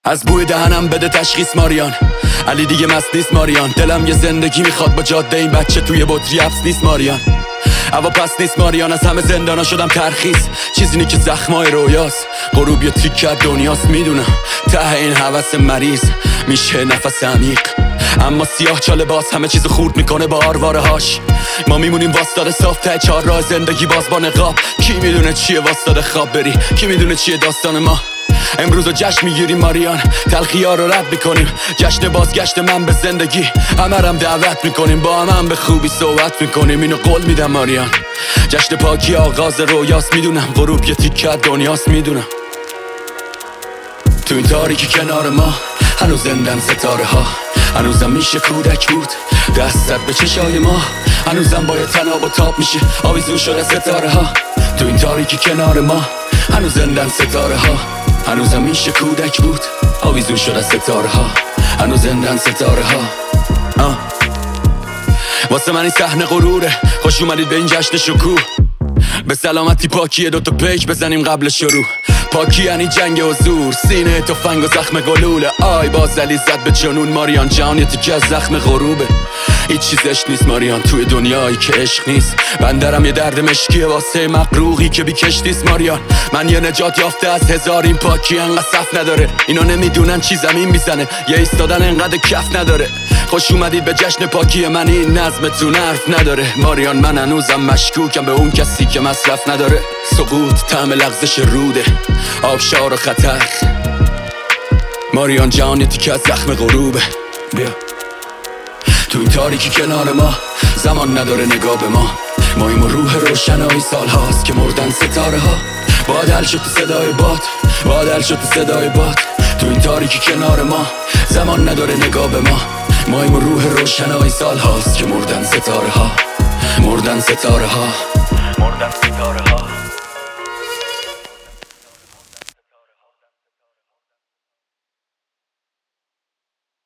از بوی دهنم بده تشخیص ماریان. علی دیگه مست نیست ماریان. دلم یه زندگی میخواد با جاده این بچه توی بطری حبس نیست ماریان. هوا پس نیست ماریان. از همه زندانا شدم ترخیص. چیزی که زخمای رویاست. غروب یه تیک کرد دنیاست. میدونم ته این هوس مریض میشه نفس عمیق، اما سیاه چاله باز همه چیز خورد میکنه با آرواره هاش. ما میمونیم واسطاده صاف ته چهار راه زندگی باز با نقاب. کی میدونه چیه واسطاده خواب بری؟ کی میدونه چیه داستان ما؟ امروز جشن میگیریم ماریان. تلخی‌ها رو رد میکنیم. جشن بازگشت من به زندگی. همرم دعوت میکنیم. با هم به خوبی صحبت میکنیم. اینو قول میدم ماریان. جشن پاکی آغاز رویاست. میدونم غروب یه تیکه دنیاست. میدونم تو این تاریکی کنار ما هنوز زندن ستاره ها. هنوزم میشه کودک بود دستت به چشای ما. هنوزم باید تناب و تاب میشه آویزون شده ستاره ها. تو این تاریکی کنار ما هنوز زندن ستاره ها. هنوزم میشه کودک بود آویزون شده ستاره ها. هنوز زندن ستاره ها. واسه من این صحنه غروره. خوش اومدید به این جشن شکوه. به سلامتی پاکیه دوتا پیج بزنیم قبل شروع. پاکی یعنی جنگ و زور. سینه تفنگ و زخم گلوله. آی بازلی زد به جنون ماریان. جان یه تیکه از زخم غروبه. هیچ چیزش نیست ماریان توی دنیایی که عشق نیست. بندرم یه درد مشکیه واسه مقروقی که بی کشتیست ماریان. من یه نجات یافته از هزار. این پاکی انقدر صف نداره. اینا نمیدونن چی زمین میزنه. یه ایستادن انقدر کف نداره. خوش اومدید به جشن پاکی من. این نظمتون حرف نداره ماریان. من هنوزم مشکوکم به اون کسی که مصرف نداره. سقوط طعم لغزش روده. آبشار و خطر ماریان. جان یه تیکه از زخم غروبه. بیا تو این تاریکی کنار ما. زمان نداره نگاه به ما. ماییم و روح روشنایی سال هاست که مردن ستاره ها. بادل شد تو صدای باد. بادل شد تو صدای باد. تو این تاریکی کنار ما. زمان نداره نگاه به ما. ماییم و روح روشنایی سال هاست که مردن ستاره ها. مردن ستاره ها.